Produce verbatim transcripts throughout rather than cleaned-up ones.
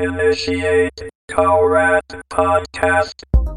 Initiate Colrad Podcast.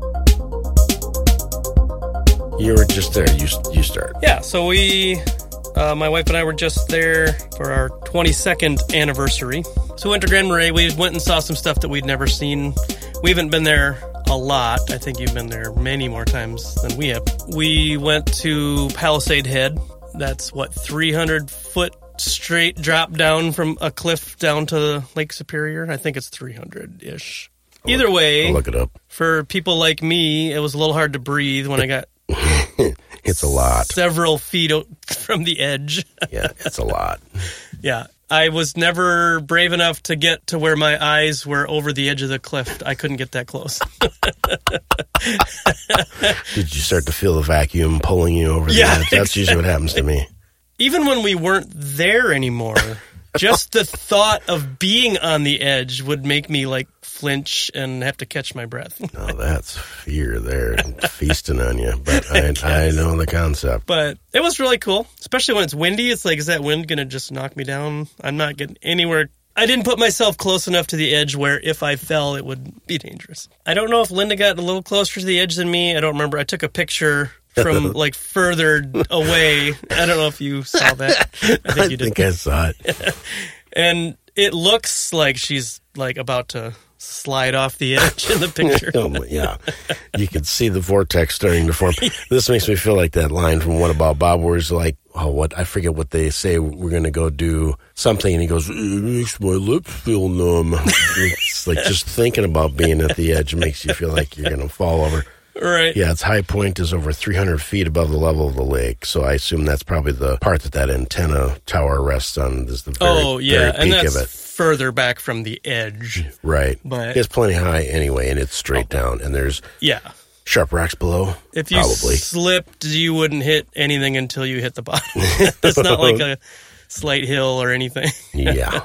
You were just there. You you start. Yeah, so we, uh, my wife and I were just there for our twenty-second anniversary. So we went to Grand Marais. We went and saw some stuff that we'd never seen. We haven't been there a lot. I think you've been there many more times than we have. We went to Palisade Head. That's, what, three hundred foot straight drop down from a cliff down to Lake Superior? I think it's three hundred-ish. Either way, I'll look it up. For people like me, it was a little hard to breathe when I got... It's a lot. Several feet from the edge. Yeah, it's a lot. Yeah. I was never brave enough to get to where my eyes were over the edge of the cliff. I couldn't get that close. Did you start to feel the vacuum pulling you over the Yeah, edge? That's exactly. usually what happens to me. Even when we weren't there anymore, just the thought of being on the edge would make me like flinch and have to catch my breath. Oh, that's fear there, feasting on you. But I, I know the concept. But it was really cool, especially when it's windy. It's like, is that wind going to just knock me down? I'm not getting anywhere. I didn't put myself close enough to the edge where if I fell, it would be dangerous. I don't know if Linda got a little closer to the edge than me. I don't remember. I took a picture from like further away. I don't know if you saw that. I think I you did. think I saw it. And it looks like she's like about to slide off the edge in the picture. Oh, my- yeah. You can see the vortex starting to form. This makes me feel like that line from What About Bob where he's like, oh, what? I forget what they say. We're going to go do something. And he goes, it makes my lips feel numb. It's like just thinking about being at the edge makes you feel like you're going to fall over. Right. Yeah, its high point is over three hundred feet above the level of the lake. So I assume that's probably the part that that antenna tower rests on. Is the very, Oh, yeah. very And peak that's of it. further back from the edge. Right. But- it's plenty high anyway, and it's straight down. And there's Yeah. sharp rocks below. If you probably. slipped, you wouldn't hit anything until you hit the bottom. It's not like a slight hill or anything. Yeah.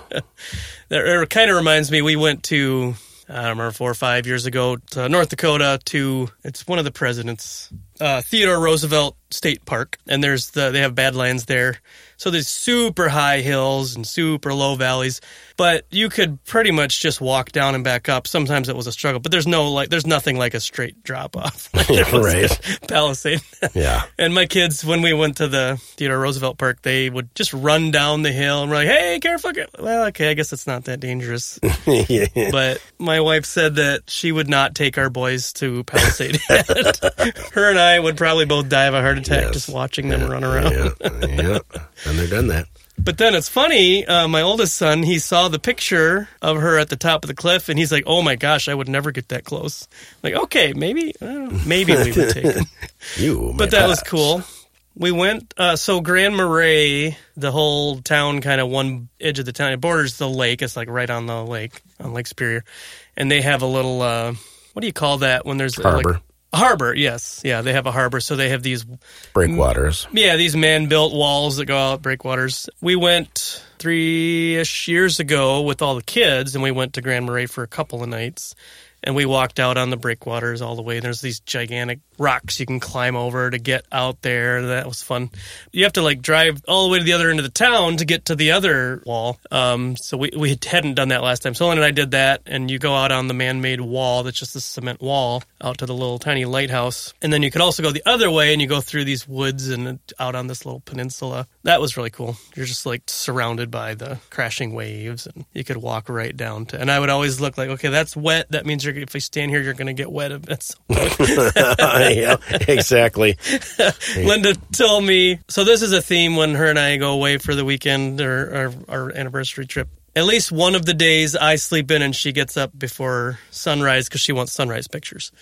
That it kind of reminds me, we went to, I don't remember, four or five years ago to North Dakota to, it's one of the presidents, uh, Theodore Roosevelt State Park. And there's the, they have Badlands there. So there's super high hills and super low valleys, but you could pretty much just walk down and back up. Sometimes it was a struggle, but there's no like, there's nothing like a straight drop off. Right. Palisade. Yeah. And my kids, when we went to the Theodore Roosevelt Park, they would just run down the hill and we're like, hey, careful. Well, okay, I guess it's not that dangerous. Yeah. But my wife said that she would not take our boys to Palisade Head. Her and I would probably both die of a heart attack Yes. just watching them run around. Yeah. Yeah. And they've done that. But then it's funny, uh, my oldest son, he saw the picture of her at the top of the cliff, and he's like, oh my gosh, I would never get that close. Like, okay, maybe, uh, maybe we would take him. You, But that was cool. We went, uh, so Grand Marais, the whole town, kind of one edge of the town, it borders the lake. It's like right on the lake, on Lake Superior. And they have a little, uh, what do you call that when there's Harbor. Like, harbor, yes. Yeah, they have a harbor. So they have these, Breakwaters. yeah, these man-built walls that go out, breakwaters. We went three-ish years ago with all the kids, and we went to Grand Marais for a couple of nights. And we walked out on the breakwaters all the way. There's these gigantic rocks you can climb over to get out there. That was fun. You have to like drive all the way to the other end of the town to get to the other wall. Um, so we, we hadn't done that last time. So Ellen and I did that. And you go out on the man-made wall. That's just a cement wall out to the little tiny lighthouse. And then you could also go the other way and you go through these woods and out on this little peninsula. That was really cool. You're just like surrounded by the crashing waves and you could walk right down to, and I would always look like, okay, that's wet. That means you're if we stand here, you're going to get wet at some point. Yeah, exactly. Linda told me, so this is a theme when her and I go away for the weekend or, or our anniversary trip. At least one of the days I sleep in and she gets up before sunrise because she wants sunrise pictures.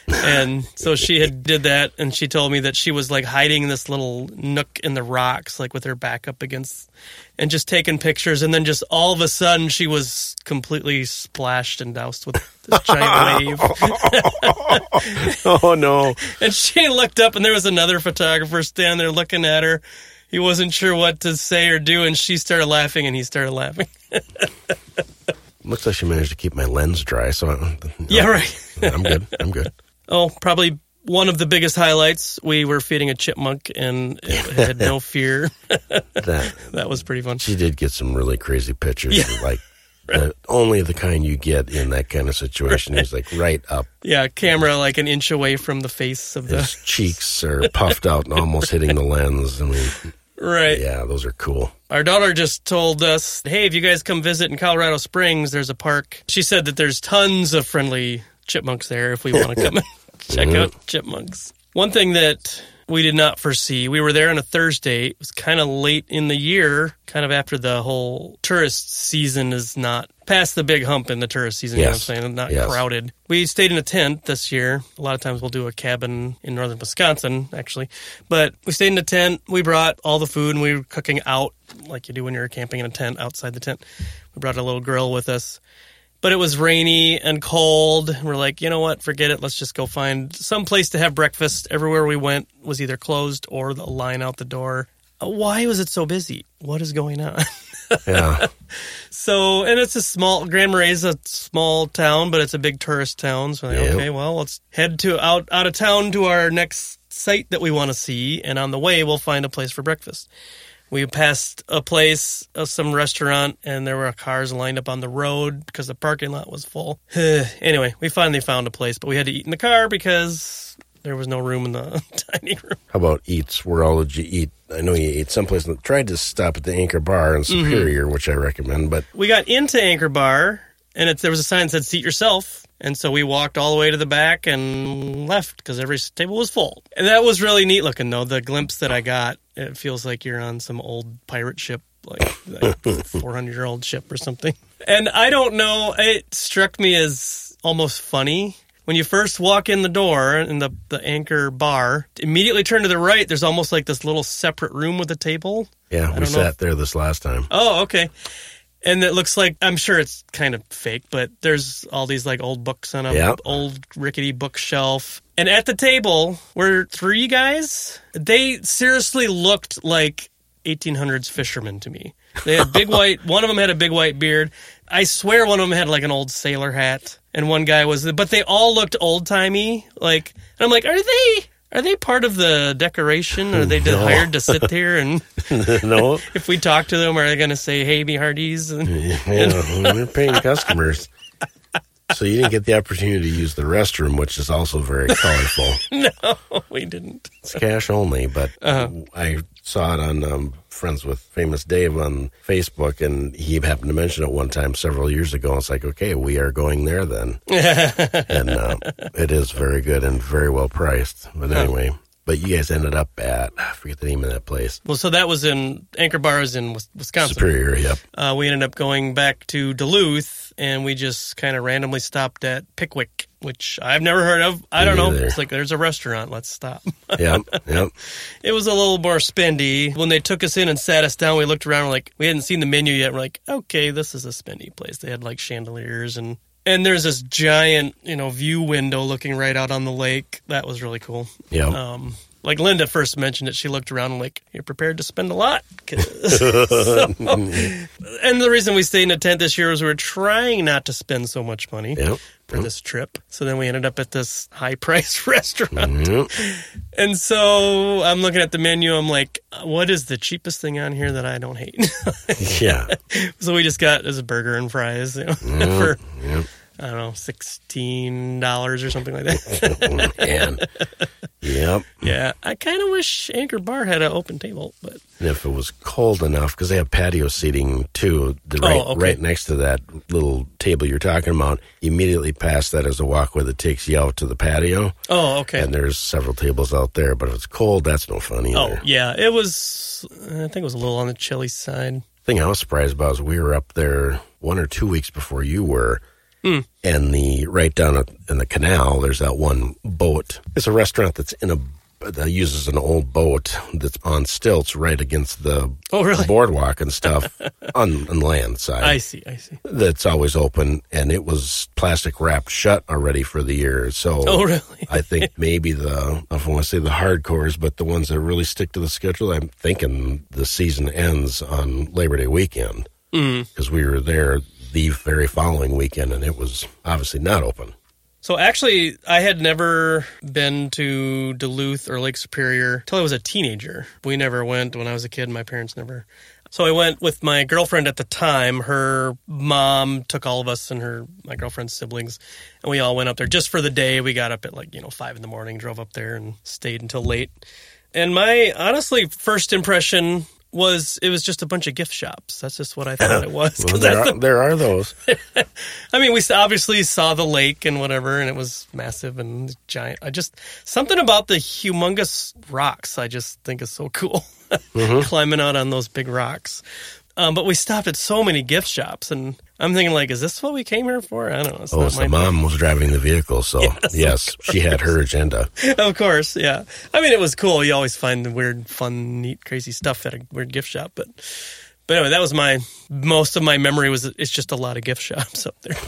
And so she had did that, and she told me that she was like hiding in this little nook in the rocks, like with her back up against, and just taking pictures. And then just all of a sudden she was completely splashed and doused with this giant wave. Oh, no. And she looked up, and there was another photographer standing there looking at her. He wasn't sure what to say or do, and she started laughing, and he started laughing. Looks like she managed to keep my lens dry, so I, Yeah, right. I'm good. I'm good. Oh, probably one of the biggest highlights. We were feeding a chipmunk, and it had no fear. That That was pretty fun. she did get some really crazy pictures. Yeah. Of, like Uh, only the kind you get in that kind of situation. He's like right up. Yeah, camera like an inch away from the face of the... His cheeks are puffed out and almost hitting the lens. I mean, right. Yeah, those are cool. Our daughter just told us, hey, if you guys come visit in Colorado Springs, there's a park. She said that there's tons of friendly chipmunks there if we want to come and check Mhm. out chipmunks. One thing that we did not foresee, we were there on a Thursday. It was kind of late in the year, kind of after the whole tourist season is not past the big hump in the tourist season, Yes. you know what I'm saying? Not Yes. crowded. We stayed in a tent this year. A lot of times we'll do a cabin in northern Wisconsin, actually. But we stayed in a tent. We brought all the food, and we were cooking out like you do when you're camping in a tent, outside the tent. We brought a little grill with us. But it was rainy and cold. We're like, you know what? Forget it. Let's just go find some place to have breakfast. Everywhere we went was either closed or the line out the door. Why was it so busy? What is going on? Yeah. So, and it's a small, Grand Marais is a small town, but it's a big tourist town. So, like, Yep. okay, well, let's head to out, out of town to our next site that we want to see. And on the way, we'll find a place for breakfast. We passed a place, uh, some restaurant, and there were cars lined up on the road because the parking lot was full. Anyway, we finally found a place, but we had to eat in the car because there was no room in the dining room. How about eats? Where all did you eat? I know you ate someplace. Tried to stop at the Anchor Bar in Superior, Mm-hmm. which I recommend, but We got into Anchor Bar, and it, there was a sign that said seat yourself. And so we walked all the way to the back and left because every table was full. And that was really neat looking, though. The glimpse that I got, it feels like you're on some old pirate ship, like like four hundred-year-old ship or something. And I don't know, it struck me as almost funny. When you first walk in the door in the, the Anchor Bar, immediately turn to the right, there's almost like this little separate room with a table. yeah, I we don't know sat if- there this last time. Oh, okay. And it looks like, I'm sure it's kind of fake, but there's all these like old books on a Yep. old rickety bookshelf. And at the table were three guys. They seriously looked like eighteen hundreds fishermen to me. They had big white, one of them had a big white beard. I swear one of them had like an old sailor hat. And one guy was, but they all looked old timey. Like, and I'm like, are they, are they part of the decoration? Or are they just No. hired to sit here? And No, if we talk to them, are they going to say, hey, me hearties? And, yeah, we're paying customers. So you didn't get the opportunity to use the restroom, which is also very colorful. no, we didn't. It's cash only, but Uh-huh. I saw it on um, Friends with Famous Dave on Facebook, and he happened to mention it one time several years ago. It's like, okay, we are going there then. And uh, it is very good and very well priced. But anyway, but you guys ended up at, I forget the name of that place. Well, so that was in, Anchor Bar is in Wis- Wisconsin. Superior, yep. Uh, we ended up going back to Duluth, and we just kind of randomly stopped at Pickwick, which I've never heard of. I don't Me know. neither. It's like, there's a restaurant. Let's stop. Yep, yep. It was a little more spendy. When they took us in and sat us down, we looked around, we're like, we hadn't seen the menu yet. We're like, okay, this is a spendy place. They had like chandeliers, and and there's this giant, you know, view window looking right out on the lake. That was really cool. Yep. Um, like Linda first mentioned it, she looked around and like, you're prepared to spend a lot? 'Cause- so- and the reason we stayed in a tent this year was we were trying not to spend so much money Yep. for this trip. So then we ended up at this high-priced restaurant. Yep. And so I'm looking at the menu. I'm like, what is the cheapest thing on here that I don't hate? Yeah. So we just got as a burger and fries, you know, for, Yep. I don't know, sixteen dollars or something like that. Man. Yep. Yeah, I kind of wish Anchor Bar had an open table, but And if it was cold enough, because they have patio seating too, the right, Oh, okay. right next to that little table you're talking about, immediately past that is a walkway that takes you out to the patio. oh, okay. And there's several tables out there, but if it's cold, that's no fun Oh, either. yeah, it was, I think it was a little on the chilly side. The thing I was surprised about is we were up there one or two weeks before you were, Hmm. and the right down at, in the canal, there's that one boat. It's a restaurant that's in a that uses an old boat that's on stilts right against the Oh, really? boardwalk and stuff on, on the land side. I see, I see. That's always open, and it was plastic wrapped shut already for the year. So Oh, really? I think maybe the, I don't want to say the hardcores, but the ones that really stick to the schedule, I'm thinking the season ends on Labor Day weekend, because Mm. we were there the very following weekend, and it was obviously not open. So actually, I had never been to Duluth or Lake Superior till I was a teenager. We never went when I was a kid. My parents never. So I went with my girlfriend at the time. Her mom took all of us and her my girlfriend's siblings, and we all went up there just for the day. We got up at like, you know, five in the morning, drove up there and stayed until late. And my, honestly, first impression was it was just a bunch of gift shops. That's just what I thought it was. Well, there, that's are, the, there are those. I mean, we obviously saw the lake and whatever, and it was massive and giant. I just, something about the humongous rocks I just think is so cool. Mm-hmm. Climbing out on those big rocks. Um, but we stopped at so many gift shops, and I'm thinking, like, is this what we came here for? I don't know. It's oh, not so my mom thing. Was driving the vehicle, so yes, yes, she had her agenda. Of course, yeah. I mean, it was cool. You always find the weird, fun, neat, crazy stuff at a weird gift shop. But, but anyway, that was my, most of my memory was it's just a lot of gift shops up there.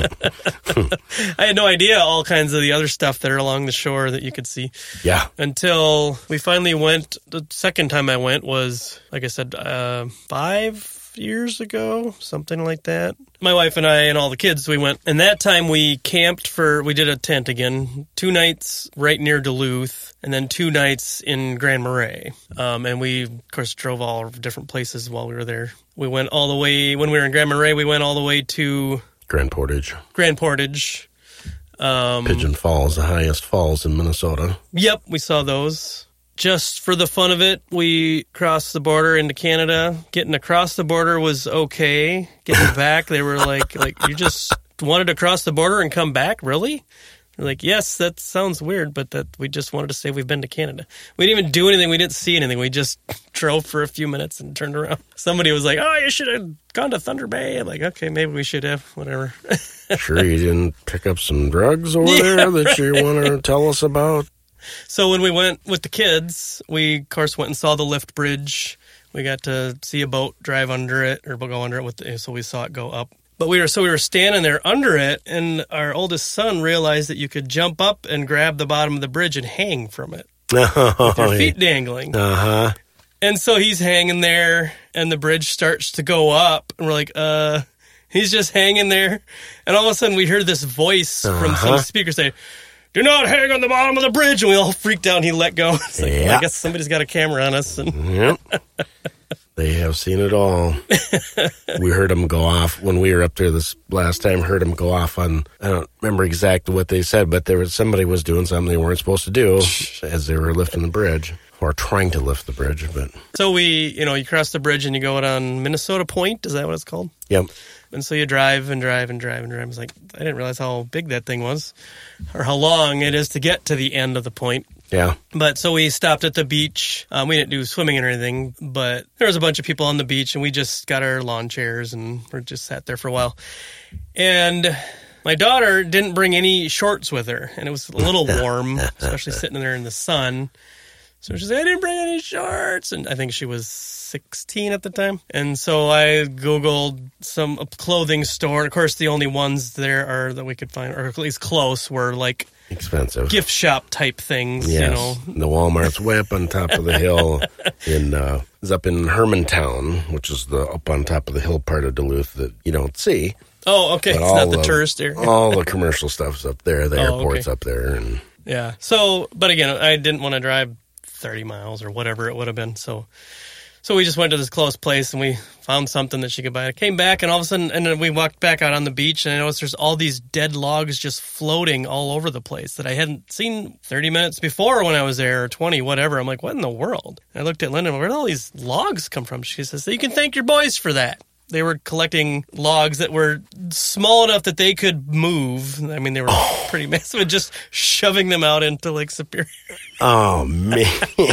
But I had no idea all kinds of the other stuff that are along the shore that you could see. Yeah. Until we finally went, the second time I went was, like I said, uh, five years ago, something like that. My wife and I and all the kids, we went. And that time we camped for, we did a tent again, two nights right near Duluth, and then two nights in Grand Marais. Um, and we, of course, drove all different places while we were there. We went all the way, when we were in Grand Marais, we went all the way to Grand Portage. Grand Portage. Um, Pigeon Falls, the highest falls in Minnesota. Yep, we saw those. Just for the fun of it, we crossed the border into Canada. Getting across the border was okay. Getting back, they were like, like you just wanted to cross the border and come back? Really? They're like, yes, that sounds weird, but that we just wanted to say we've been to Canada. We didn't even do anything. We didn't see anything. We just drove for a few minutes and turned around. Somebody was like, oh, you should have gone to Thunder Bay. I'm like, okay, maybe we should have, whatever. Sure you didn't pick up some drugs over yeah, there that right. you want to tell us about? So when we went with the kids, we, of course, went and saw the lift bridge. We got to see a boat drive under it, or go under it, with the, so we saw it go up. But we were so we were standing there under it, and our oldest son realized that you could jump up and grab the bottom of the bridge and hang from it. Oh, with your feet dangling. Uh-huh. And so he's hanging there, and the bridge starts to go up, and we're like, uh, he's just hanging there. And all of a sudden we heard this voice uh-huh. from some speaker say, do not hang on the bottom of the bridge. And we all freaked out and he let go. It's like, yeah. well, I guess somebody's got a camera on us. And yep. They have seen it all. We heard them go off when we were up there this last time, heard them go off on, I don't remember exactly what they said, but there was somebody was doing something they weren't supposed to do as they were lifting the bridge or trying to lift the bridge. But so we, you know, you cross the bridge and you go out on Minnesota Point. Is that what it's called? Yep. And so you drive and drive and drive and drive. I was like, I didn't realize how big that thing was or how long it is to get to the end of the point. Yeah. But so we stopped at the beach. Um, we didn't do swimming or anything, but there was a bunch of people on the beach, and we just got our lawn chairs and we just sat there for a while. And my daughter didn't bring any shorts with her, and it was a little warm, especially sitting there in the sun. So she said, I didn't bring any shorts. And I think she was sixteen at the time. And so I Googled some clothing store. Of course, the only ones there are that we could find, or at least close, were like expensive gift shop type things. Yes. You know, the Walmart's way up on top of the hill in uh, is up in Hermantown, which is the up on top of the hill part of Duluth that you don't see. Oh, okay. But it's not the, the tourist area. All the commercial stuff's up there. The oh, airport's okay. up there, and yeah. So, but again, I didn't want to drive thirty miles or whatever it would have been. So, so we just went to this close place and we found something that she could buy. I came back and all of a sudden, and then we walked back out on the beach and I noticed there's all these dead logs just floating all over the place that I hadn't seen thirty minutes before when I was there, or twenty, whatever. I'm like, what in the world? And I looked at Linda, where did all these logs come from? She says, you can thank your boys for that. They were collecting logs that were small enough that they could move. I mean, they were oh. pretty massive, and just shoving them out into Lake Superior. Oh, man.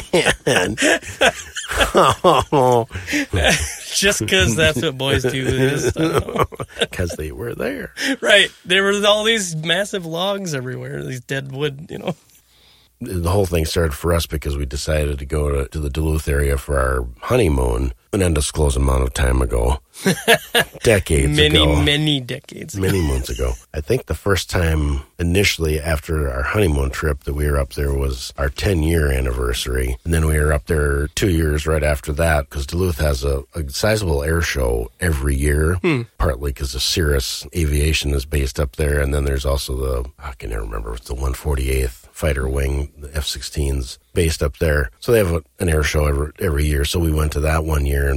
oh. Just because that's what boys do. Because they were there. Right. There were all these massive logs everywhere, these dead wood, you know. The whole thing started for us because we decided to go to, to the Duluth area for our honeymoon an undisclosed amount of time ago. Decades many, ago. Many, many decades ago. Many months ago. I think the first time initially after our honeymoon trip that we were up there was our ten-year anniversary. And then we were up there two years right after that because Duluth has a, a sizable air show every year, hmm. partly because the Cirrus Aviation is based up there. And then there's also the, I can never remember, it's the one forty-eighth Fighter Wing, the F sixteens based up there. So they have a, an air show every, every year. So we went to that one year, and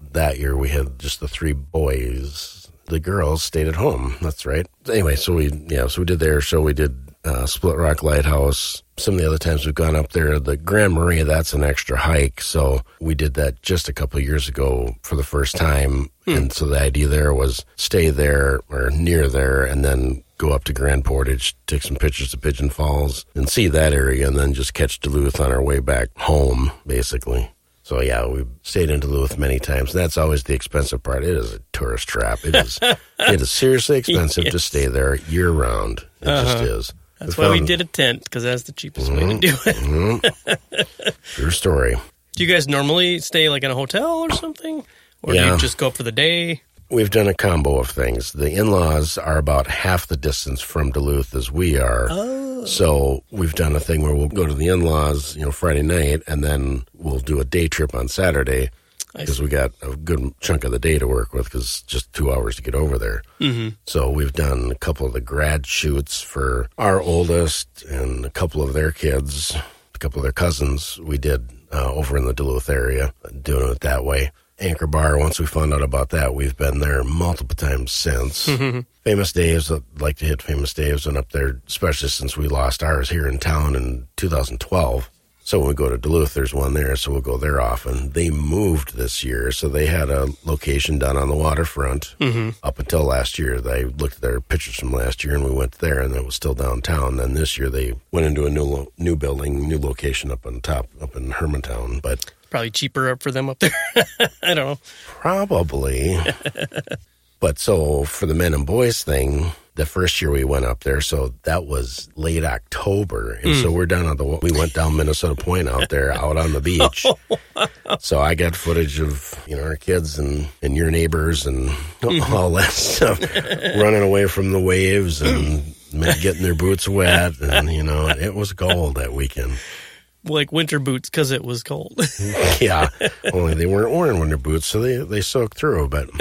that year we had just the three boys. The girls stayed at home. That's right. Anyway, so we yeah, so we did their show. We did uh, Split Rock Lighthouse. Some of the other times we've gone up there, the Grand Marais, that's an extra hike. So we did that just a couple of years ago for the first time. Hmm. And so the idea there was stay there or near there and then go up to Grand Portage, take some pictures of Pigeon Falls and see that area and then just catch Duluth on our way back home, basically. So, yeah, we've stayed in Duluth many times. That's always the expensive part. It is a tourist trap. It is it is seriously expensive yes. to stay there year-round. It uh-huh. just is. That's we why found, we did a tent, because that's the cheapest mm-hmm, way to do it. mm-hmm. True story. Do you guys normally stay like in a hotel or something? Or yeah. do you just go up for the day? We've done a combo of things. The in-laws are about half the distance from Duluth as we are. Oh. So we've done a thing where we'll go to the in-laws, you know, Friday night, and then we'll do a day trip on Saturday because we got a good chunk of the day to work with because it's just two hours to get over there. Mm-hmm. So we've done a couple of the grad shoots for our oldest and a couple of their kids, a couple of their cousins we did uh, over in the Duluth area, doing it that way. Anchor Bar, once we found out about that, we've been there multiple times since. Mm-hmm. Famous Dave's, I'd like to hit Famous Dave's and up there, especially since we lost ours here in town in two thousand twelve. So when we go to Duluth, there's one there, so we'll go there often. They moved this year, so they had a location down on the waterfront. Mm-hmm. Up until last year, they looked at their pictures from last year, and we went there, and it was still downtown. Then this year, they went into a new lo- new building, new location up on top, up in Hermantown, but... Probably cheaper for them up there. I don't know. Probably. But so for the men and boys thing, the first year we went up there, so that was late October. And mm. so we're down on the, we went down Minnesota Point out there, out on the beach. Oh, wow. So I got footage of, you know, our kids and, and your neighbors and mm-hmm. all that stuff, running away from the waves and getting their boots wet. And, you know, it was gold that weekend. Like winter boots because it was cold. Yeah, only they weren't wearing winter boots, so they, they soaked through. But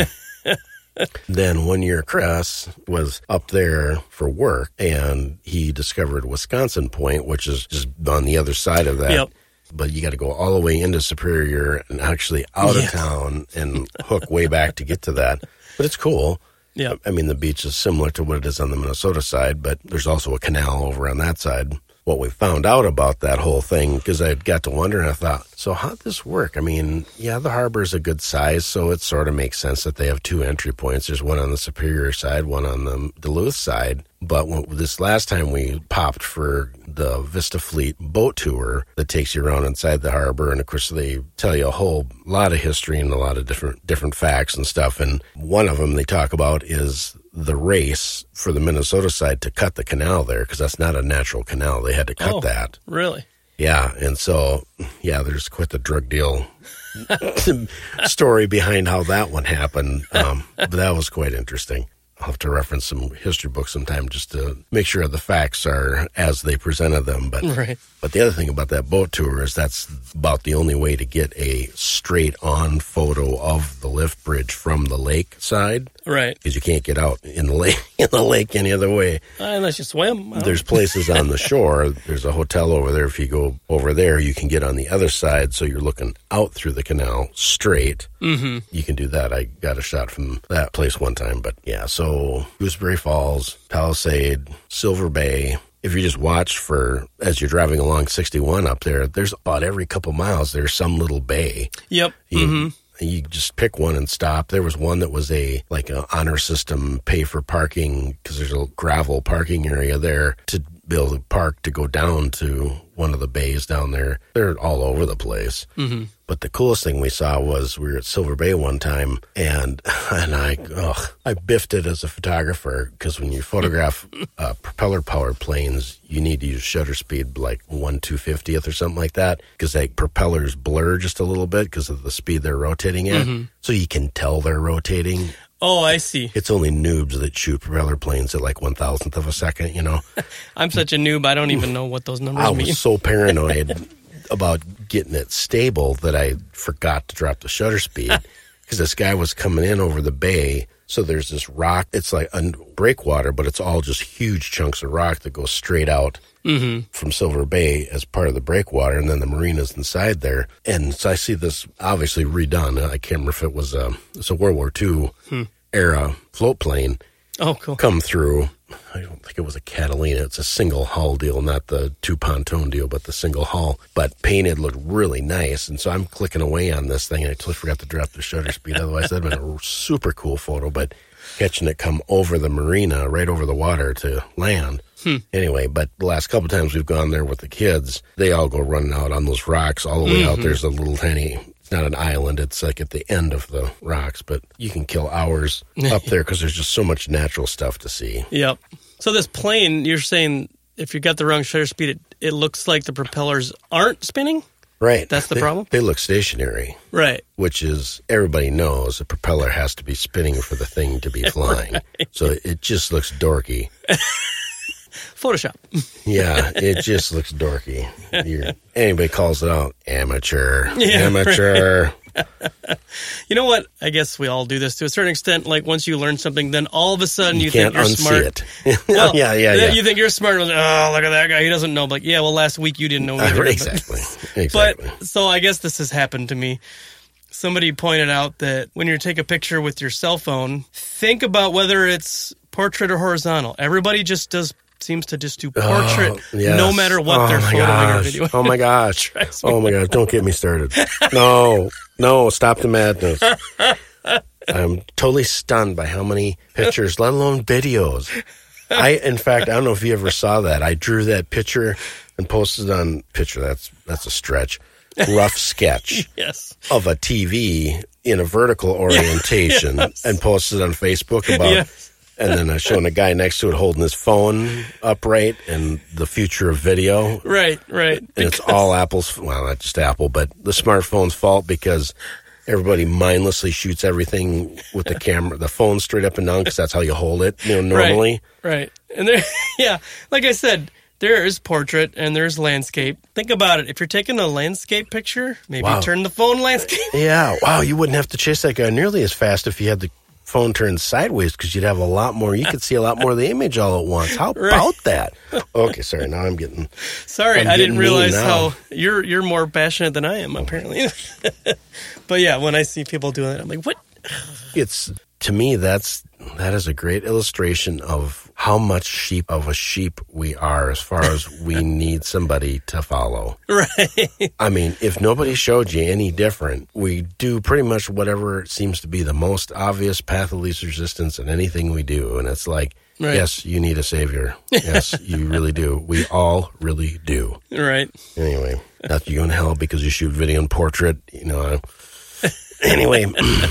then one year, Chris was up there for work, and he discovered Wisconsin Point, which is just on the other side of that. Yep. But you got to go all the way into Superior and actually out yes. of town and hook way back to get to that. But it's cool. Yeah, I mean, the beach is similar to what it is on the Minnesota side, but there's also a canal over on that side. What we found out about that whole thing, because I got to wonder, and I thought, so how'd this work? I mean, yeah, the harbor is a good size, so it sort of makes sense that they have two entry points. There's one on the Superior side, one on the Duluth side. But when, this last time we popped for the Vista Fleet boat tour that takes you around inside the harbor, and of course they tell you a whole lot of history and a lot of different different facts and stuff. And one of them they talk about is the race for the Minnesota side to cut the canal there, because that's not a natural canal. They had to cut oh, that. Really? Yeah, and so, yeah, there's quite the drug deal story behind how that one happened. Um, but that was quite interesting. I'll have to reference some history books sometime just to make sure the facts are as they presented them. But right. But the other thing about that boat tour is that's about the only way to get a straight-on photo of the lift bridge from the lake side. Right. Because you can't get out in the lake in the lake any other way. Uh, unless you swim. There's places on the shore. There's a hotel over there. If you go over there, you can get on the other side, so you're looking out through the canal straight. Mm-hmm. You can do that. I got a shot from that place one time. But yeah, so Gooseberry Falls, Palisade, Silver Bay. If you just watch for, as you're driving along sixty-one up there, there's about every couple miles, there's some little bay. Yep. You, mm-hmm. you just pick one and stop. There was one that was a, like a honor system, pay for parking, because there's a gravel parking area there to build a park to go down to one of the bays down there. They're all over the place. Mm-hmm. But the coolest thing we saw was we were at Silver Bay one time, and and I ugh, I biffed it as a photographer, because when you photograph uh, propeller-powered planes, you need to use shutter speed like one two fiftieth or something like that, because like propellers blur just a little bit because of the speed they're rotating at. Mm-hmm. So you can tell they're rotating. Oh, I see. It's only noobs that shoot propeller planes at like one thousandth of a second, you know. I'm such a noob, I don't even know what those numbers I mean. I was so paranoid about getting it stable that I forgot to drop the shutter speed, because this guy was coming in over the bay So there's this rock. It's like a breakwater, but it's all just huge chunks of rock that go straight out mm-hmm. from Silver Bay as part of the breakwater, and then the marina's inside there. And so I see this obviously redone. I can't remember if it was a, it's a World War Two hmm. era float plane. Oh, cool. Come through. I don't think it was a Catalina. It's a single hull deal, not the two pontoon deal, but the single hull. But painted, looked really nice. And so I'm clicking away on this thing, and I totally forgot to drop the shutter speed. Otherwise, that would have been a super cool photo. But catching it come over the marina, right over the water to land. Hmm. Anyway, but the last couple times we've gone there with the kids, they all go running out on those rocks. All the way mm-hmm. out there's a little tiny... It's not an island. It's like at the end of the rocks, but you can kill hours up there because there's just so much natural stuff to see. Yep. So this plane, you're saying if you got the wrong shutter speed, it, it looks like the propellers aren't spinning? Right. That's the they, problem? They look stationary. Right. Which is, everybody knows a propeller has to be spinning for the thing to be flying. Right. So it just looks dorky. Photoshop. Yeah, it just looks dorky. You're, anybody calls it out, amateur, yeah, amateur. Right. You know what? I guess we all do this to a certain extent. Like once you learn something, then all of a sudden you, you think can't you're unsee smart. It. Well, yeah, yeah, yeah. You think you're smart. Oh, look at that guy. He doesn't know. Like, yeah, well, last week you didn't know either. Uh, exactly. But, exactly. But so I guess this has happened to me. Somebody pointed out that when you take a picture with your cell phone, think about whether it's portrait or horizontal. Everybody just does. Seems to just do portrait oh, yes. no matter what oh they're photoing gosh. or videoing. Oh my gosh. Oh my gosh. Don't get me started. No, no, stop the madness. I'm totally stunned by how many pictures, let alone videos. I, in fact, I don't know if you ever saw that. I drew that picture and posted on picture. That's, that's a stretch. Rough sketch yes. of a T V in a vertical orientation yes. and posted on Facebook about yes. And then uh, showing a guy next to it holding his phone upright and the future of video. Right, right. And because... it's all Apple's, well, not just Apple, but the smartphone's fault because everybody mindlessly shoots everything with the camera, the phone straight up and down because that's how you hold it, you know, normally. Right, right. And there, yeah, like I said, there is portrait and there's landscape. Think about it. If you're taking a landscape picture, maybe wow. turn the phone landscape. Yeah, wow, you wouldn't have to chase that guy nearly as fast if you had the phone turned sideways because you'd have a lot more. You could see a lot more of the image all at once. How right. about that? Okay, sorry. Now I'm getting. Sorry, I'm I getting didn't realize how you're you're more passionate than I am apparently. But yeah, when I see people doing it, I'm like, what? It's to me that's that is a great illustration of how much sheep of a sheep we are as far as we need somebody to follow. Right. I mean, if nobody showed you any different, we do pretty much whatever seems to be the most obvious path of least resistance in anything we do. And it's like, right. yes, you need a savior. Yes, you really do. We all really do. Right. Anyway, not you going to hell because you shoot video and portrait, you know. Anyway.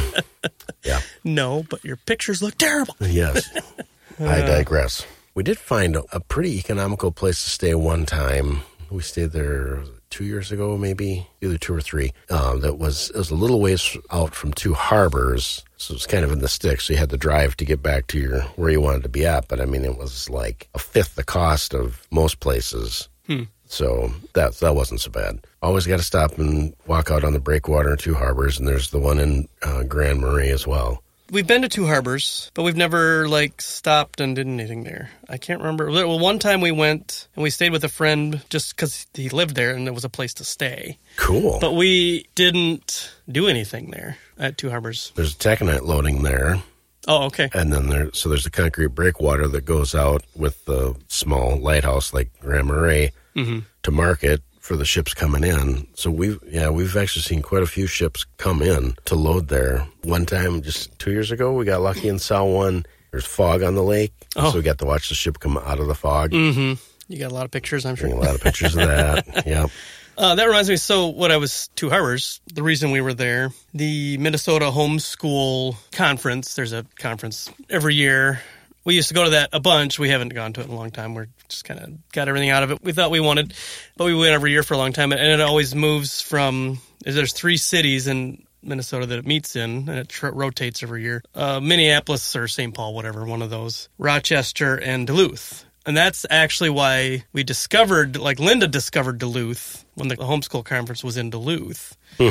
Yeah. No, but your pictures look terrible. Yes. I digress. We did find a, a pretty economical place to stay one time. We stayed there two years ago, maybe, either two or three. Um, that was it was a little ways out from Two Harbors, so it was kind of in the sticks. So you had to drive to get back to your where you wanted to be at. But I mean, it was like a fifth the cost of most places. Hmm. So that that wasn't so bad. Always got to stop and walk out on the breakwater in Two Harbors, and there's the one in uh, Grand Marais as well. We've been to Two Harbors, but we've never, like, stopped and did anything there. I can't remember. Well, one time we went and we stayed with a friend just because he lived there and there was a place to stay. Cool. But we didn't do anything there at Two Harbors. There's a taconite loading there. Oh, okay. And then there, so there's a concrete breakwater that goes out with the small lighthouse like Grand Marais mm-hmm. to market for the ships coming in. So we've, yeah, we've actually seen quite a few ships come in to load there. One time, just two years ago, we got lucky and saw one. There's fog on the lake, oh. so we got to watch the ship come out of the fog. Mm-hmm. You got a lot of pictures, I'm sure. A lot of pictures of that, yeah. Uh, that reminds me, so when I was Two Harbors, the reason we were there, the Minnesota Homeschool Conference, there's a conference every year. We used to go to that a bunch. We haven't gone to it in a long time. We're just kind of got everything out of it we thought we wanted. But we went every year for a long time. And it always moves from, there's three cities in Minnesota that it meets in, and it tr- rotates every year. Uh, Minneapolis or Saint Paul, whatever, one of those. Rochester and Duluth. And that's actually why we discovered, like Linda discovered Duluth when the homeschool conference was in Duluth. Hmm.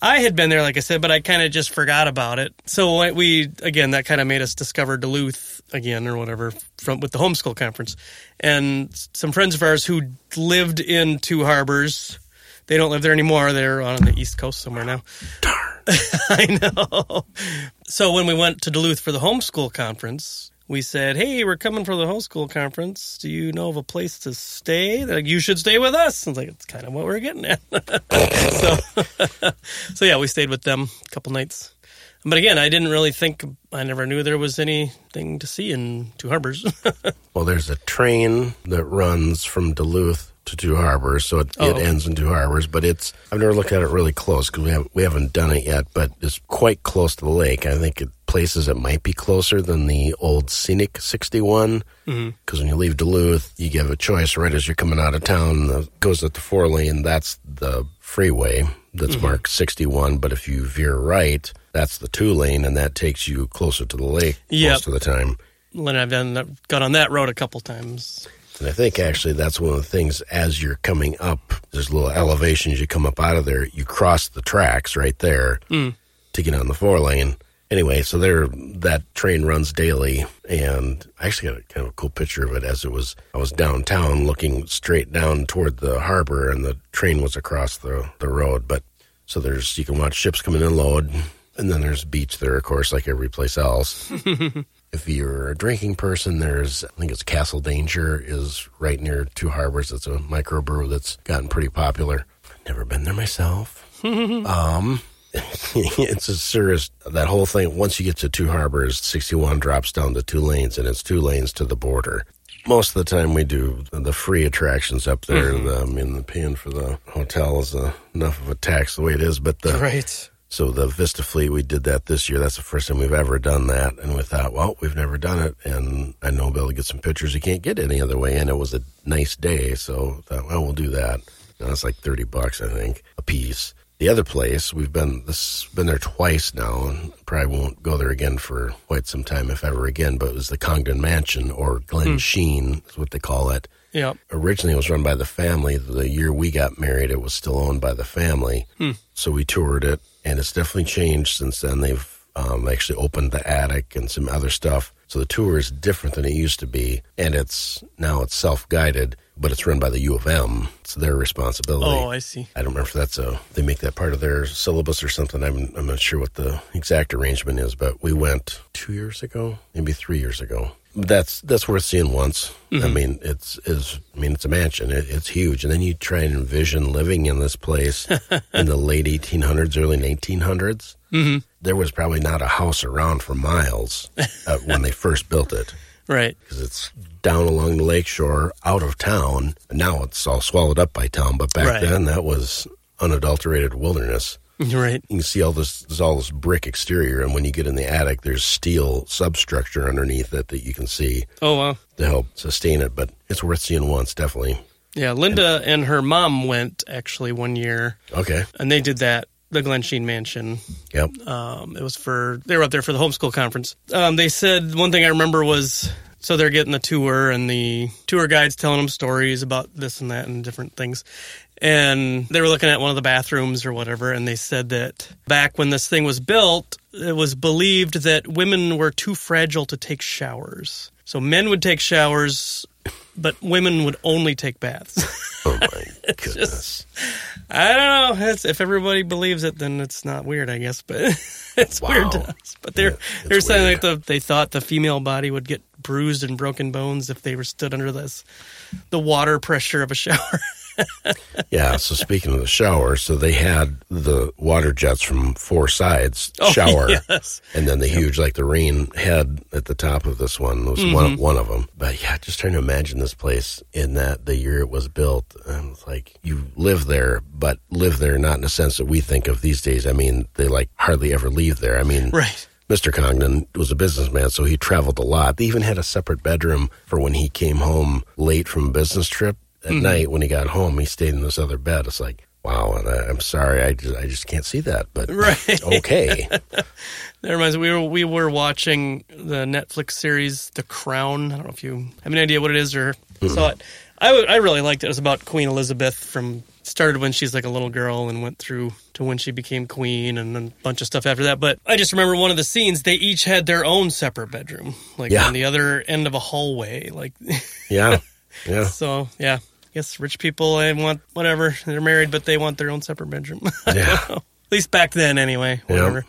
I had been there, like I said, but I kind of just forgot about it. So we, again, that kind of made us discover Duluth again or whatever from with the homeschool conference. And some friends of ours who lived in Two Harbors, they don't live there anymore. They're on the East Coast somewhere now. Darn. I know. So when we went to Duluth for the homeschool conference, we said, hey, we're coming for the homeschool conference. Do you know of a place to stay? They're like, you should stay with us. I was like, it's kind of what we're getting at. so, so, yeah, we stayed with them a couple nights. But again, I didn't really think, I never knew there was anything to see in Two Harbors. Well, there's a train that runs from Duluth to Two Harbors, so it, oh, it okay. ends in Two Harbors. But it's, I've never looked at it really close because we haven't, we haven't done it yet, but it's quite close to the lake. I think it places it might be closer than the old Scenic sixty-one, because mm-hmm. when you leave Duluth, you give a choice right as you're coming out of town. The, goes at the four lane, that's the freeway that's mm-hmm. marked sixty-one, but if you veer right, that's the two lane, and that takes you closer to the lake yep. most of the time. When I've done that, got on that road a couple times. And I think actually that's one of the things as you're coming up, there's little elevations you come up out of there, you cross the tracks right there mm. to get on the four lane. Anyway, so there, that train runs daily, and I actually got a kind of a cool picture of it as it was, I was downtown looking straight down toward the harbor, and the train was across the, the road. But so there's, you can watch ships come in and load, and then there's a beach there, of course, like every place else. If you're a drinking person, there's, I think it's Castle Danger is right near Two Harbors. It's a microbrew that's gotten pretty popular. Never been there myself. um, it's a serious, that whole thing, once you get to Two Harbors, sixty-one drops down to two lanes, and it's two lanes to the border. Most of the time we do the free attractions up there. Mm-hmm. The, I mean, the paying for the hotel is uh, enough of a tax the way it is, but the... Right. So the Vista Fleet, we did that this year. That's the first time we've ever done that. And we thought, well, we've never done it. And I know we'll be able to get some pictures. You can't get any other way. And it was a nice day. So I thought, well, we'll do that. And that's like thirty bucks, I think, a piece. The other place, we've been this been there twice now, and probably won't go there again for quite some time, if ever again. But it was the Congdon Mansion, or Glen hmm. Sheen is what they call it. Yeah. Originally, it was run by the family. The year we got married, it was still owned by the family. Hmm. So we toured it, and it's definitely changed since then. They've um, actually opened the attic and some other stuff. So the tour is different than it used to be, and it's now it's self-guided, but it's run by the U of M. It's their responsibility. Oh, I see. I don't remember if that's a they make that part of their syllabus or something. I'm I'm not sure what the exact arrangement is, but we went two years ago, maybe three years ago. That's that's worth seeing once. Mm-hmm. I mean, it's is I mean it's a mansion. It, it's huge, and then you try and envision living in this place in the late eighteen hundreds, early nineteen hundreds. Mm-hmm. There was probably not a house around for miles uh, when they first built it. Right, because it's down along the lakeshore, out of town. Now it's all swallowed up by town, but back right. then that was unadulterated wilderness. Right. You can see all this, there's all this brick exterior, and when you get in the attic, there's steel substructure underneath it that you can see. Oh, wow. To help sustain it, but it's worth seeing once, definitely. Yeah, Linda and, and her mom went, actually, one year. Okay. And they did that, the Glen Sheen Mansion. Yep. Um, it was for, they were up there for the homeschool conference. Um, they said, one thing I remember was, so they're getting the tour, and the tour guide's telling them stories about this and that and different things. And they were looking at one of the bathrooms or whatever, and they said that back when this thing was built, it was believed that women were too fragile to take showers. So men would take showers, but women would only take baths. Oh, my goodness. Just, I don't know. It's, if everybody believes it, then it's not weird, I guess. But it's wow. weird to us. But they're, yeah, they're saying like the, they thought the female body would get bruised and broken bones if they were stood under this the water pressure of a shower. Yeah, so speaking of the shower, so they had the water jets from four sides shower, oh, yes. and then the yep. huge, like the rain head at the top of this one was mm-hmm. one, one of them. But yeah, just trying to imagine this place in that the year it was built. And it's like you live there, but live there not in a sense that we think of these days. I mean, they like hardly ever leave there. I mean, right. Mister Congdon was a businessman, so he traveled a lot. They even had a separate bedroom for when he came home late from a business trip. At mm-hmm. night, when he got home, he stayed in this other bed. It's like, Wow, and I, I'm sorry, I just, I just can't see that, but Right. okay. That reminds me, we were, we were watching the Netflix series The Crown. I don't know if you have any idea what it is or saw it. I, w- I really liked it. It was about Queen Elizabeth from, started when she's like a little girl and went through to when she became queen and then a bunch of stuff after that. But I just remember one of the scenes, they each had their own separate bedroom, like Yeah. on the other end of a hallway. Like, Yeah, yeah, so, yeah. I guess rich people, they want whatever. They're married, but they want their own separate bedroom. I Yeah. don't know. At least back then, anyway. Whatever.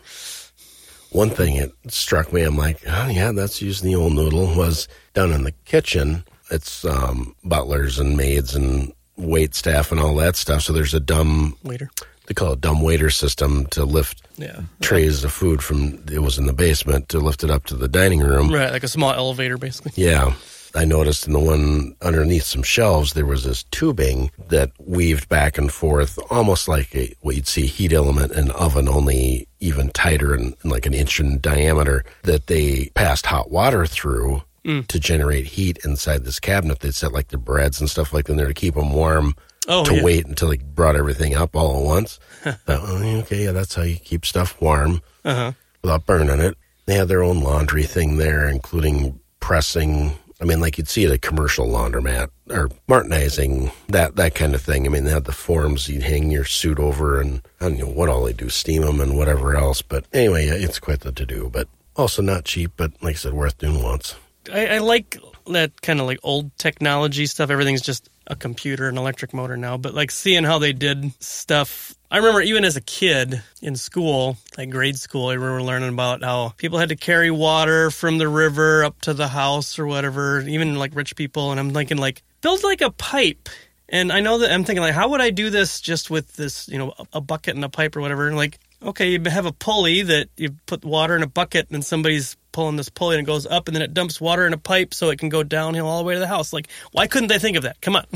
One thing it struck me, I'm like, oh yeah, that's using the old noodle, was down in the kitchen. It's um, butlers and maids and wait staff and all that stuff. So there's a dumb, Later. they call it dumb waiter system to lift Yeah. trays of food from, it was in the basement, to lift it up to the dining room. Right, like a small elevator, basically. Yeah. I noticed in the one underneath some shelves, there was this tubing that weaved back and forth, almost like a, what you'd see heat element in an oven, only even tighter and, and like an inch in diameter, that they passed hot water through mm. to generate heat inside this cabinet. They set like the breads and stuff like that in there to keep them warm, Oh, to yeah. wait until they brought everything up all at once. Thought, oh, okay, yeah, that's how you keep stuff warm Uh-huh. without burning it. They had their own laundry thing there, including pressing. I mean, like you'd see at a commercial laundromat or Martinizing, that that kind of thing. I mean, they had the forms you'd hang your suit over, and I don't know what all they do, steam them and whatever else. But anyway, yeah, it's quite the to-do, but also not cheap, but like I said, worth doing once. I, I like that kind of like old technology stuff. Everything's just a computer, an electric motor now. But like seeing how they did stuff. I remember even as a kid in school, like grade school, I remember learning about how people had to carry water from the river up to the house or whatever, even like rich people. And I'm thinking like, build like a pipe. And I know that I'm thinking like, how would I do this just with this, you know, a bucket and a pipe or whatever? And like, okay, you have a pulley that you put water in a bucket and somebody's pulling this pulley and it goes up and then it dumps water in a pipe so it can go downhill all the way to the house. Like, why couldn't they think of that? Come on.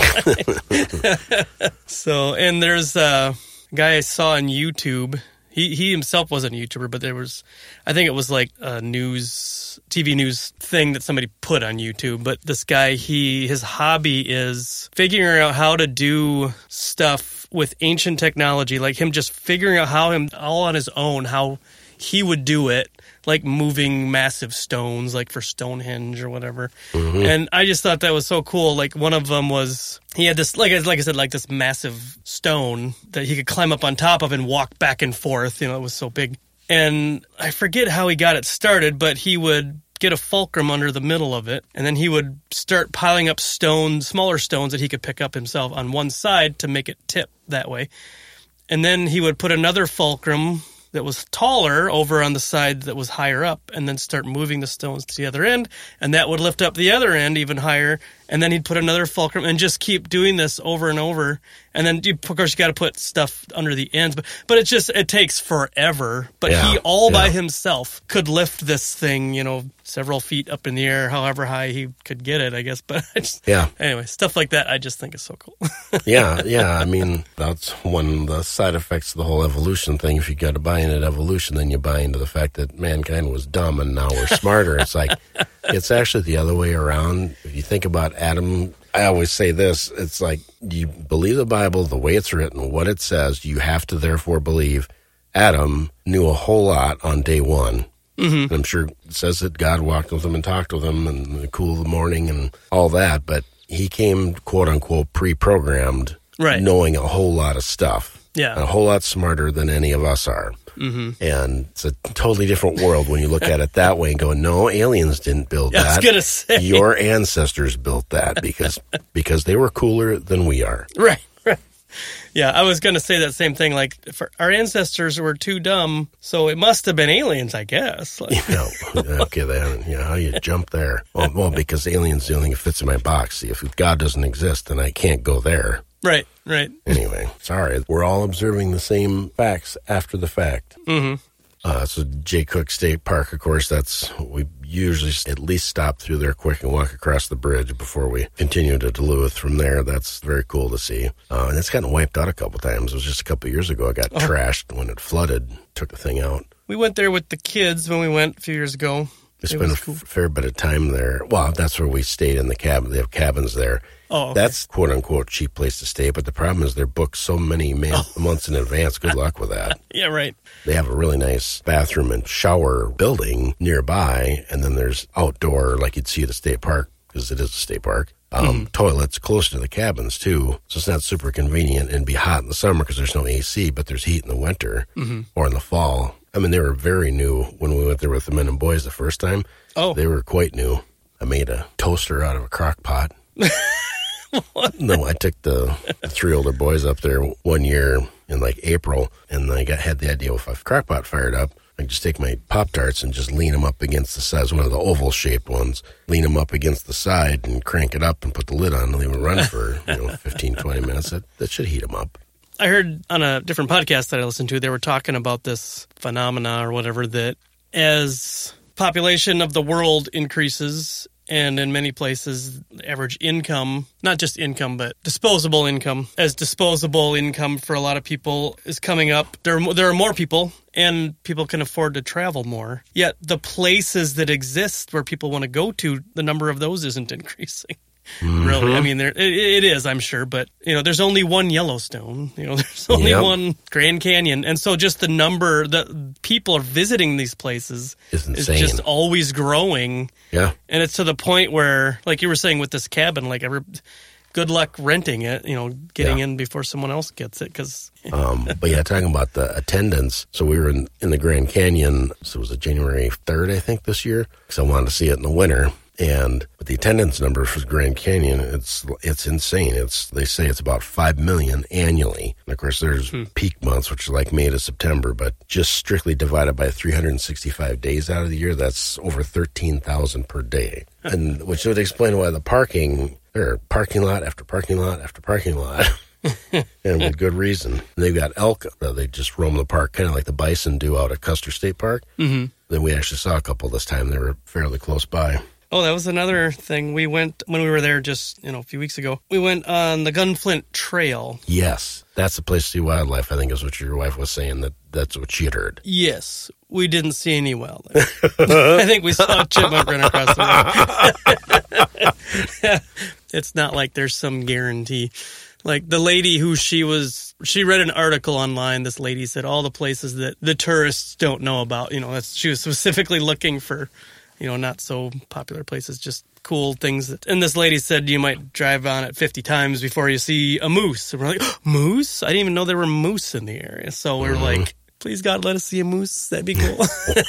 So, and there's a guy I saw on YouTube. He he himself wasn't a YouTuber, but there was, I think it was like a news, T V news thing that somebody put on YouTube. But this guy, he his hobby is figuring out how to do stuff with ancient technology, like him just figuring out how him all on his own, how he would do it, like moving massive stones, like for Stonehenge or whatever. Mm-hmm. And I just thought that was so cool. Like one of them was, he had this, like, like I said, like this massive stone that he could climb up on top of and walk back and forth. You know, it was so big. And I forget how he got it started, but he would get a fulcrum under the middle of it, and then he would start piling up stones, smaller stones that he could pick up himself on one side to make it tip that way. And then he would put another fulcrum that was taller over on the side that was higher up, and then start moving the stones to the other end, and that would lift up the other end even higher, and then he'd put another fulcrum and just keep doing this over and over. And then, you, of course, you got to put stuff under the ends, but but it just, it takes forever. But Yeah, he, all by yeah. himself, could lift this thing, you know, several feet up in the air, however high he could get it, I guess. But I just, Yeah. anyway, stuff like that I just think is so cool. Yeah, yeah. I mean, that's one of the side effects of the whole evolution thing. If you got to buy into evolution, then you buy into the fact that mankind was dumb and now we're smarter. It's like, it's actually the other way around. If you think about Adam, I always say this, it's like you believe the Bible the way it's written, what it says, you have to therefore believe Adam knew a whole lot on day one. Mm-hmm. And I'm sure it says that God walked with him and talked with him in the cool of the morning and all that, but he came, quote unquote, pre-programmed, Right. knowing a whole lot of stuff. Yeah. A whole lot smarter than any of us are. Mm-hmm. And it's a totally different world when you look at it that way and go, no, aliens didn't build I that. was gonna say. Your ancestors built that because because they were cooler than we are. Right, right. Yeah, I was going to say that same thing. Like, for, our ancestors were too dumb, so it must have been aliens, I guess. Like, You know, okay, then, you know, how you jump there? Well, well, because aliens the only thing that fits in my box. See, if God doesn't exist, then I can't go there. right, right. Anyway, sorry. We're all observing the same facts after the fact. Mm-hmm. Uh, so Jay Cook State Park, of course, that's, we usually at least stop through there quick and walk across the bridge before we continue to Duluth from there. That's very cool to see. Uh, and it's gotten wiped out a couple times. It was just a couple years ago. It got Oh. trashed when it flooded, took the thing out. We went there with the kids when we went a few years ago, We spent a cool. fair bit of time there. Well, that's where we stayed in the cabin. They have cabins there. Oh, okay. That's quote-unquote cheap place to stay, but the problem is they're booked so many man- Oh. months in advance. Good luck with that. Yeah, right. They have a really nice bathroom and shower building nearby, and then there's outdoor, like you'd see at a state park, because it is a state park, um, mm-hmm. toilets close to the cabins, too. So it's not super convenient and be hot in the summer because there's no A C, but there's heat in the winter mm-hmm. or in the fall. I mean, they were very new when we went there with the men and boys the first time. Oh. They were quite new. I made a toaster out of a crock pot. No, I took the, the three older boys up there one year in like April, and I got had the idea if a crock pot fired up, I could just take my Pop-Tarts and just lean them up against the side, one of the oval-shaped ones, lean them up against the side and crank it up and put the lid on and leave them run for you know fifteen, twenty minutes. That, that should heat them up. I heard on a different podcast that I listened to, they were talking about this phenomena or whatever, that as population of the world increases, and in many places, the average income, not just income, but disposable income, as disposable income for a lot of people is coming up. There are, there are more people, and people can afford to travel more. Yet the places that exist where people want to go to, the number of those isn't increasing. Mm-hmm. Really, I mean, there it, it is, I'm sure, but you know, there's only one Yellowstone. You know, there's only yep. one Grand Canyon, and so just the number that people are visiting these places is is just always growing. Yeah, and it's to the point where, like you were saying with this cabin, like every, good luck renting it. You know, getting yeah. in before someone else gets it, because. um, but yeah, talking about the attendance. So we were in, in the Grand Canyon. So it was a January third, I think, this year, because I wanted to see it in the winter. And but the attendance number for Grand Canyon, it's it's insane. It's they say it's about five million annually. And of course, there's hmm. peak months, which are like May to September, but just strictly divided by three hundred sixty-five days out of the year, that's over thirteen thousand per day. And which would explain why the parking, there are parking lot after parking lot after parking lot. And with good reason. And they've got elk. They just roam the park, kind of like the bison do out at Custer State Park. Mm-hmm. Then we actually saw a couple this time. They were fairly close by. Oh, that was another thing. We went, when we were there just, you know, a few weeks ago, we went on the Gunflint Trail. Yes. That's the place to see wildlife, I think is what your wife was saying, that that's what she had heard. Yes. We didn't see any wildlife. I think we saw a chipmunk run across the road. It's not like there's some guarantee. Like the lady who she was, she read an article online. This lady said all the places that the tourists don't know about, you know, that's, she was specifically looking for, you know, not so popular places, just cool things. That, and this lady said you might drive on it fifty times before you see a moose. And we're like, oh, moose? I didn't even know there were moose in the area. So we're mm-hmm. like, please, God, let us see a moose. That'd be cool.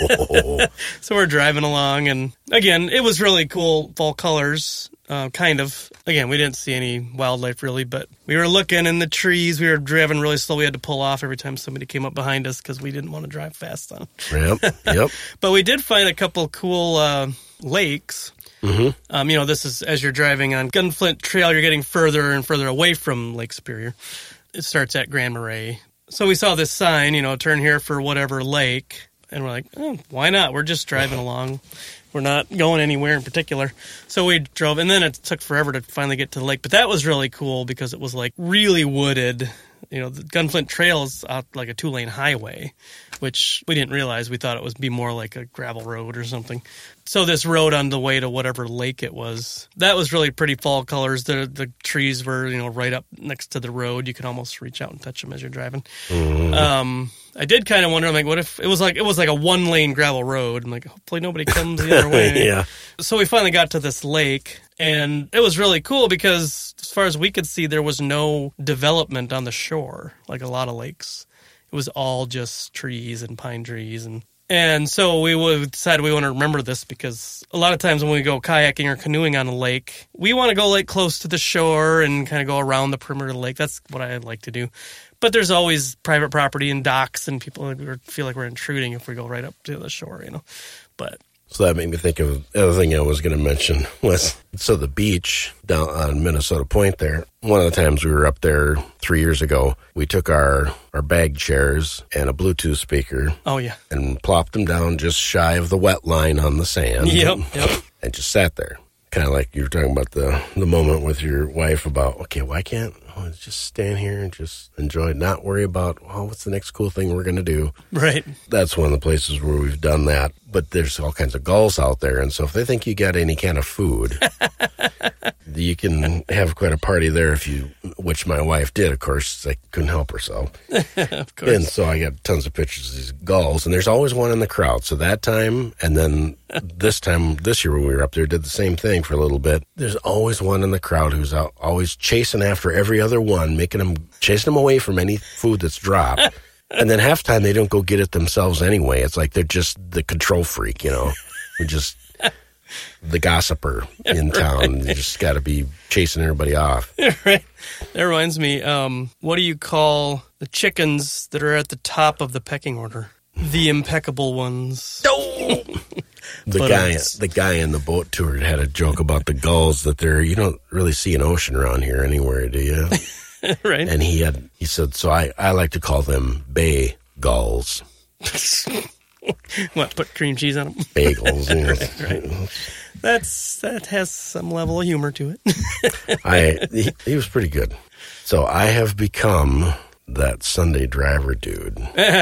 So we're driving along. And again, it was really cool, fall colors, uh, kind of. Again, we didn't see any wildlife really, but we were looking in the trees. We were driving really slow. We had to pull off every time somebody came up behind us because we didn't want to drive fast on them. Yep, yep. But we did find a couple cool uh, lakes. Mm-hmm. Um, you know, this is as you're driving on Gunflint Trail, you're getting further and further away from Lake Superior. It starts at Grand Marais. So we saw this sign, you know, turn here for whatever lake. And we're like, oh, why not? We're just driving along. We're not going anywhere in particular. So we drove, and then it took forever to finally get to the lake. But that was really cool because it was like really wooded. You know, the Gunflint Trail is out like a two-lane highway, which we didn't realize. We thought it would be more like a gravel road or something. So this road on the way to whatever lake it was, that was really pretty fall colors. The the trees were, you know, right up next to the road. You could almost reach out and touch them as you're driving. Mm. Um, I did kind of wonder, I'm like, what if it was like it was like a one-lane gravel road? I'm like, hopefully nobody comes the other way. Yeah. So we finally got to this lake, and it was really cool because as far as we could see, there was no development on the shore, like a lot of lakes. It was all just trees and pine trees. And and so we decided we want to remember this because a lot of times when we go kayaking or canoeing on a lake, we want to go like close to the shore and kind of go around the perimeter of the lake. That's what I like to do. But there's always private property and docks, and people feel like we're intruding if we go right up to the shore, you know. But so that made me think of the other thing I was going to mention was, so the beach down on Minnesota Point there, one of the times we were up there three years ago, we took our, our bag chairs and a Bluetooth speaker. Oh, yeah. And plopped them down just shy of the wet line on the sand. Yep, yep. And just sat there. kind of like you were talking about the, the moment with your wife about, okay, why can't I just stand here and just enjoy, not worry about, oh, what's the next cool thing we're going to do? Right. That's one of the places where we've done that. But there's all kinds of gulls out there. And so if they think you got any kind of food, you can have quite a party there if you, which my wife did, of course. I couldn't help herself. Of course. And so I got tons of pictures of these gulls. And there's always one in the crowd. So that time, and then this time, this year when we were up there, did the same thing for a little bit. There's always one in the crowd who's out, always chasing after every other one, making them, chasing them away from any food that's dropped. And then half the time they don't go get it themselves anyway. It's like they're just the control freak, you know. We just the gossiper in town. You just got to be chasing everybody off. Right. That reminds me. Um, what do you call the chickens that are at the top of the pecking order? The impeccable ones. No. The But guy, it's- the guy in the boat tour had a joke about the gulls that they're, you don't really see an ocean around here anywhere, do you? Right. And he had, he said, so I, I like to call them bay gulls, What? Put cream cheese on them? bagels. You know. Right, right. That's that has some level of humor to it. I he, he was pretty good. So I have become that Sunday driver dude.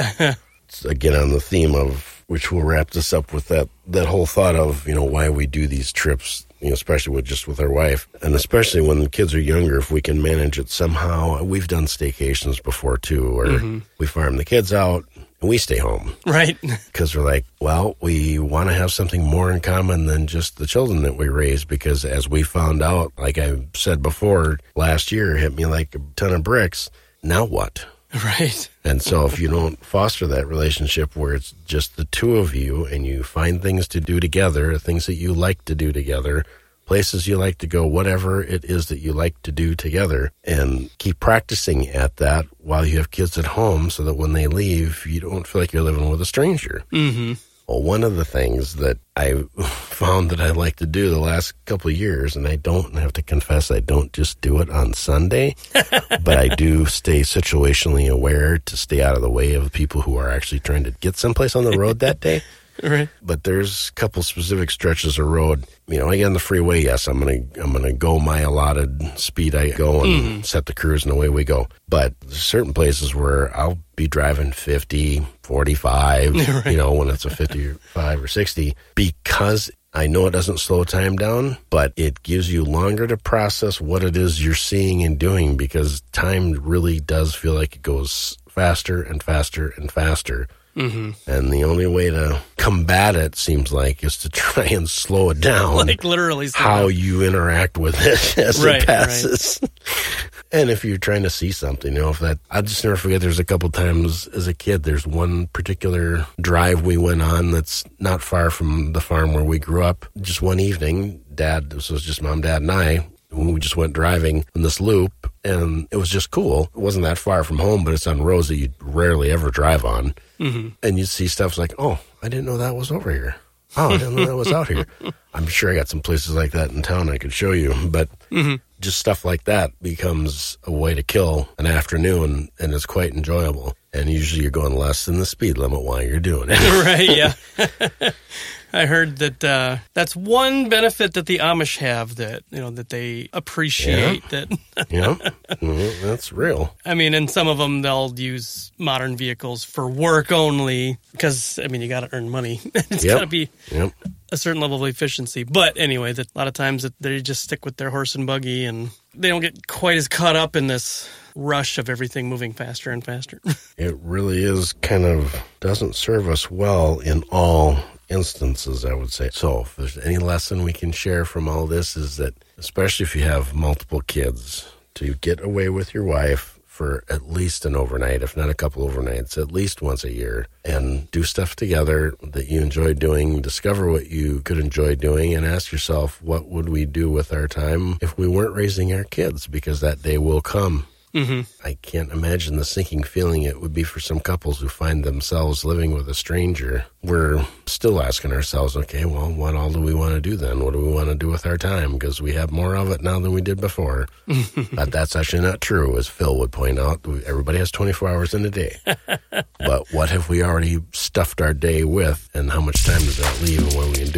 It's again on the theme of, which we'll wrap this up with, that that whole thought of, you know, why we do these trips, you know, especially with just with our wife, and especially when the kids are younger, if we can manage it somehow. We've done staycations before too, where mm-hmm. we farm the kids out and we stay home. Right. Because we're like, well, we want to have something more in common than just the children that we raise, because as we found out, like I said before, last year hit me like a ton of bricks. Now what? Right. And so if you don't foster that relationship where it's just the two of you and you find things to do together, things that you like to do together, places you like to go, whatever it is that you like to do together, and keep practicing at that while you have kids at home so that when they leave, you don't feel like you're living with a stranger. Mm-hmm. Well, one of the things that I found that I like to do the last couple of years, and I don't have to confess, I don't just do it on Sunday, but I do stay situationally aware to stay out of the way of people who are actually trying to get someplace on the road that day. Right. But there's a couple specific stretches of road. You know, I get on the freeway, yes, I'm gonna I'm gonna go my allotted speed. I go and mm. set the cruise, and away we go. But there's certain places where I'll be driving fifty, forty-five, right. you know, when it's a fifty-five or sixty, because I know it doesn't slow time down, but it gives you longer to process what it is you're seeing and doing, because time really does feel like it goes faster and faster and faster. Mm-hmm. And the only way to combat it, seems like, is to try and slow it down. Like literally slow how down. You interact with it as right, it passes. Right. And if you're trying to see something, you know, if that, I just never forget, there's a couple times as a kid, there's one particular drive we went on that's not far from the farm where we grew up. Just one evening, Dad, this was just Mom, Dad, and I, we just went driving in this loop, and it was just cool. It wasn't that far from home, but it's on roads that you rarely ever drive on. Mm-hmm. And you see stuff like, oh, I didn't know that was over here. Oh, I didn't know that was out here. I'm sure I got some places like that in town I could show you, but mm-hmm. just stuff like that becomes a way to kill an afternoon, and it's quite enjoyable. And usually you're going less than the speed limit while you're doing it. Right, yeah. I heard that uh, that's one benefit that the Amish have, that, you know, that they appreciate. Yeah. That yeah, mm-hmm. That's real. I mean, and some of them, they'll use modern vehicles for work only, because, I mean, you got to earn money. It's yep. got to be yep. a certain level of efficiency. But anyway, that a lot of times that they just stick with their horse and buggy, and they don't get quite as caught up in this rush of everything moving faster and faster. It really is kind of, doesn't serve us well in all instances, I would say. So if there's any lesson we can share from all this, is that, especially if you have multiple kids, to get away with your wife for at least an overnight, if not a couple overnights, at least once a year, and do stuff together that you enjoy doing, discover what you could enjoy doing, and ask yourself, what would we do with our time if we weren't raising our kids? Because that day will come. Mm-hmm. I can't imagine the sinking feeling it would be for some couples who find themselves living with a stranger. We're still asking ourselves, okay, well, what all do we want to do then? What do we want to do with our time? Because we have more of it now than we did before. But that's actually not true, as Phil would point out. Everybody has twenty-four hours in a day. But what have we already stuffed our day with, and how much time does that leave, and what we can do with it?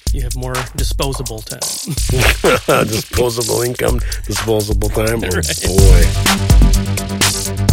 you have more disposable time. Disposable income, disposable time. Oh, Right. boy.